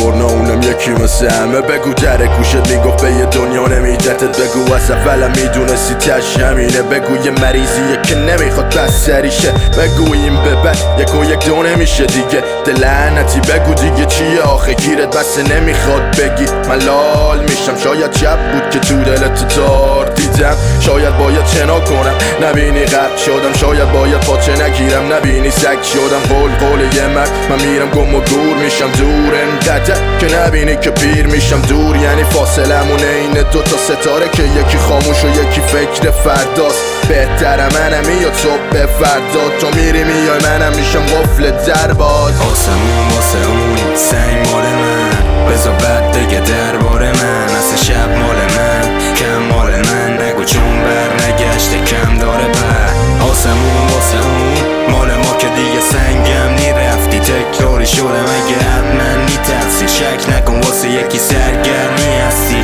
ورنا اونم یکی مثل همه. بگو در گوشت میگفت به یه دنیا نمیدتت، بگو از اولم میدونستی تش همینه. بگو یه مریضیه که نمیخواد بس سریشه، بگو این به بعد یک و یک دو نمیشه دیگه. دلعنتی بگو دیگه چیه آخه گیرت بسه نمیخواد بگی. من لال میشم شاید شب بود که تو دلت تار دیدم، شاید باید چنا کنم نبینی غرق شدم، شاید باید پاچه نگیرم نبینی سگ شدم. قول یه مرد من میرم گم و گور میشم دور انقدر که نبینی که پیر میشم دور. یعنی فاصلمونه این دوتا ستاره که یکی خاموش و یکی فکر فرداست. بهتره منم یا صبح فردا تو میری میای منم میشم قفل درباز. آسمون واسه اون سنگ مال من، بذار بعد دیگه درباره من. اصلا شب مال من کم مال من، نگو چون بر نگشته کم داره بعد. آسمون واسه اون مال ما که دیگه سنگم نیرفتی تکراری شده مگه حتما میترسی. شک نکن واسه یکی سرگرمی هستی.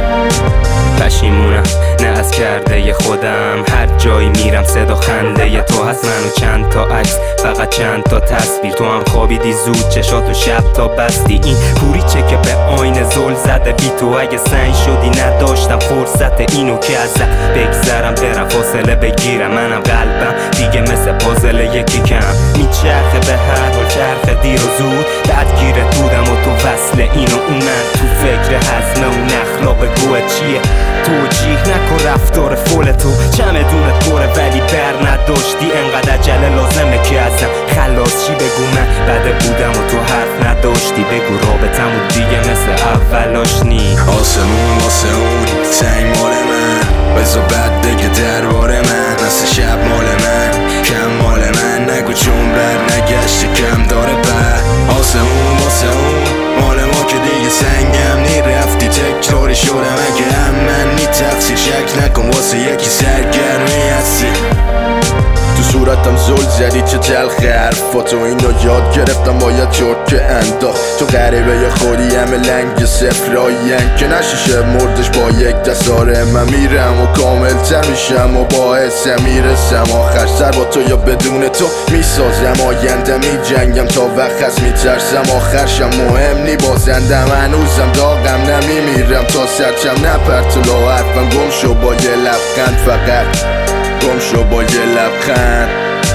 پشیمونم نه از کرده خودم، هر جایی میرم صدا خنده تو هست. منو چند تا عکس فقط چند تا تصویر، تو هم خوابیدی زود چشاتو شب تا بستی. این پوریچه که به آینه زل زده بی تو اگه سنگ شدی نداشتم فرصت اینو که ازت بگذرم برم فاصله بگیرم. منم قلبم دیگه مثل پازل یکی کم میچرخه به هر حال چرخ دیر و زود. بدگیرت بودم و تو وصل اینو اونن تو فکر حزم اون اخلاق گوه چیه. توجیه نکن رفتار فول تو، چمدونت پره ولی بر نداشتی. انقدر عجله لازمه که ازم خلاص چی بگو من بده بودم و تو حرف نداشتی. بگو رابطمون دیگه مثل اولاش نی. آسمون واسه اون سنگ مال من، بذار بعد دیگه درباره من. اصلا شب مال من کم مال من، نگو چون بر نگشته کم داره بعد. آسمون واسه اون مال ما که دیگه سنگم نیرفتی تکراری شده مگه هم من میتفسی. شک نکن واسه یکی سرگرمی هستی. تو صورتم زل زدی چه تلخ حرفاتو، اینو یاد گرفتم باید چرکه انداخت. تو غریبه خودی همه لنگ صفراین که نشیشه مردش با یک دستاره. من میرم و کامل تر میشم و باعثم میرسم آخر سر با تو یا بدون تو میسازم. آینده میجنگم تا وقت هست میترسم آخرشم مهم نی بازندم. هنوزم داغم نمیمیرم تا سرچم نپرت لو حرفم گم شو با یه لبخند، فقط گم شو با یه لبخند.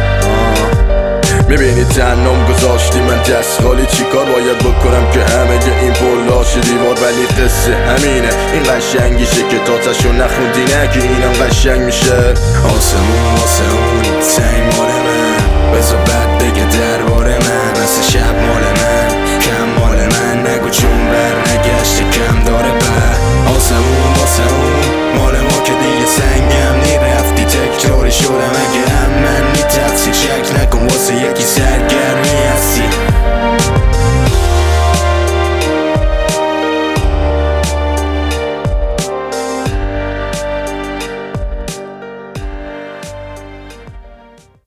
میبینی تنم گذاشتی من دست خالی، چی کار باید بکنم که همه این پلاش دیوار. ولی قصه همینه این قشنگیشه که تاتشو نخوندی نگی اینم قشنگ میشه. آسمون واسه اون سنگ مال من، بذار بعد دیگه درباره من. اصلا شب مال من کم مال من، نگو چون